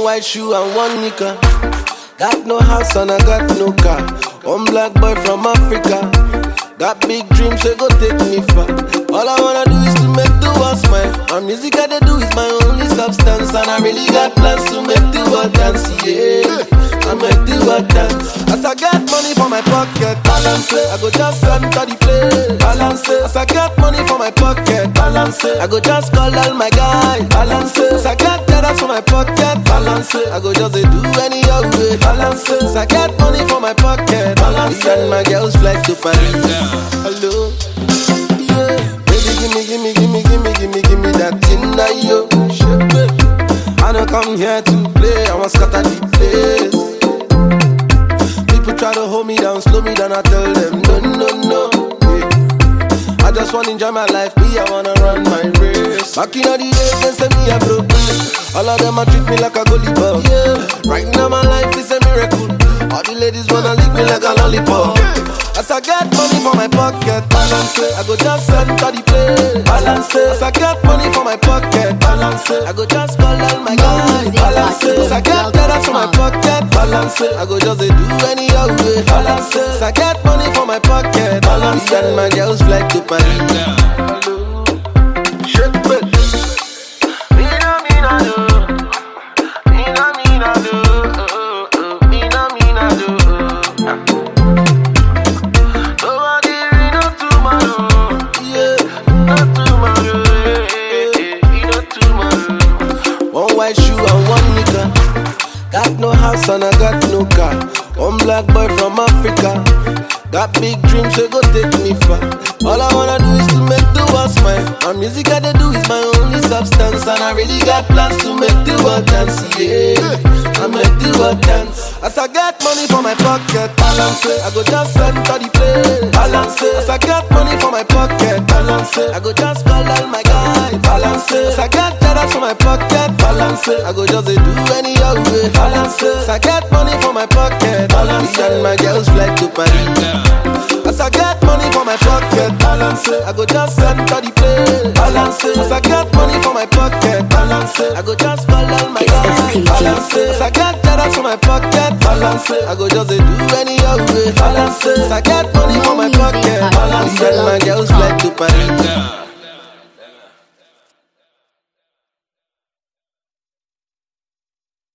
One white shoe and one nika. Got no house and I got no car. One black boy from Africa. Got big dreams, so go take me far. All I wanna do is to make the world smile. My music I do is my only substance, and I really got plans to make the world dance. Yeah, I make the world dance. As I get money for my pocket, balance it. I go just enter the place, balance it. As I get money for my pocket, balance it. I go just call all my guys, balance it. As I get dollars for my pocket, balance it. I go just do any other way, balance it. As I get money for my pocket, balance it. And my girls fly to Paris. Hello, yeah. Baby, give me that thing that you shape. I don't come here to play, I want scatter the place. People try to hold me down, slow me down, I tell them no. Yeah. I just wanna enjoy my life, me, I wanna run my race. Back in the days, they say me a broke. All of them a treat me like a goalie ball. Yeah. Right now my life is a miracle. All the ladies wanna lick me like a lollipop. As I get money for my pocket, balance it. I go just enter the place, balance it. As I get money for my pocket, balance it. I go just call all my guys, balance it. As I get dollars for my pocket, balance it. I go just do any other way, balance it. As I get money for my pocket, balance it. And my girls fly to Paris. Hello, shake it. Mina do. One white shoe and one nika. Got no house and I got no car. One black boy from Africa. Got big dreams, so go take me far. All I wanna do is to make the world smile. My music I do is my only substance, and I really got plans to make the world dance. Yeah, I make the world dance. As I get money for my pocket, balance it. I go just enter the place, balance it. As I get money for my pocket, balance it. I go just call all my guys, balance it. As I get dollars for my pocket, balance it. I go just do any other way, balance it. As I get money for my pocket, balance it. And my girls fly to Paris. As I get money for my pocket, balance it. I go just enter the place, balance it. As I get money for my pocket, balance it. I go just call all my guys, balance it. As I get dollars for my pocket, balance it. I go just do any other way, balance it. As I get money for my pocket, balance it. And my girls fly to Paris.